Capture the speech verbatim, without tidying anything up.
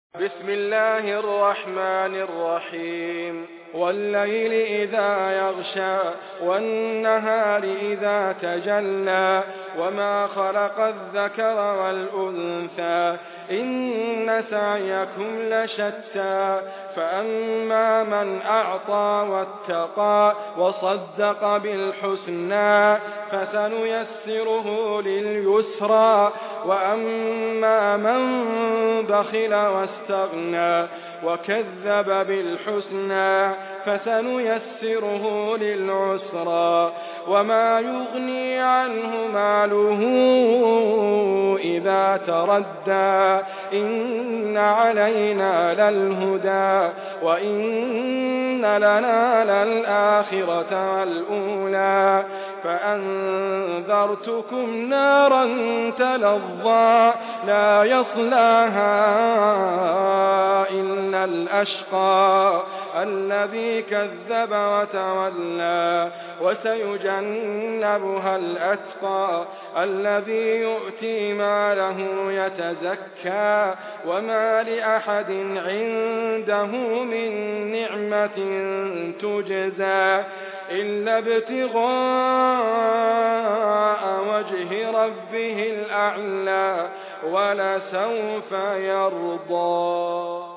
بسم الله الرحمن الرحيم والليل إذا يغشى والنهار إذا تجلى وما خلق الذكر والأنثى إن سعيكم لشتى فأما من أعطى واتقى وصدق بالحسنى فسنيسره لليسرى وأما من بخل واستغنى وكذب بالحسنى فسنيسره للعسرى وما يغني عنه ماله إذا تردى إن علينا للهدى وإن لنا للآخرة والأولى فأنذرتكم نارا تلظى لا يصلاها إلا الأشقى الذي كذب وتولى وسيجنبها الأتقى الذي يؤتي ماله يتزكى وما لأحد عنده من نعمة تجزى إلا ابتغاء وجه ربه الأعلى ولسوف يرضى.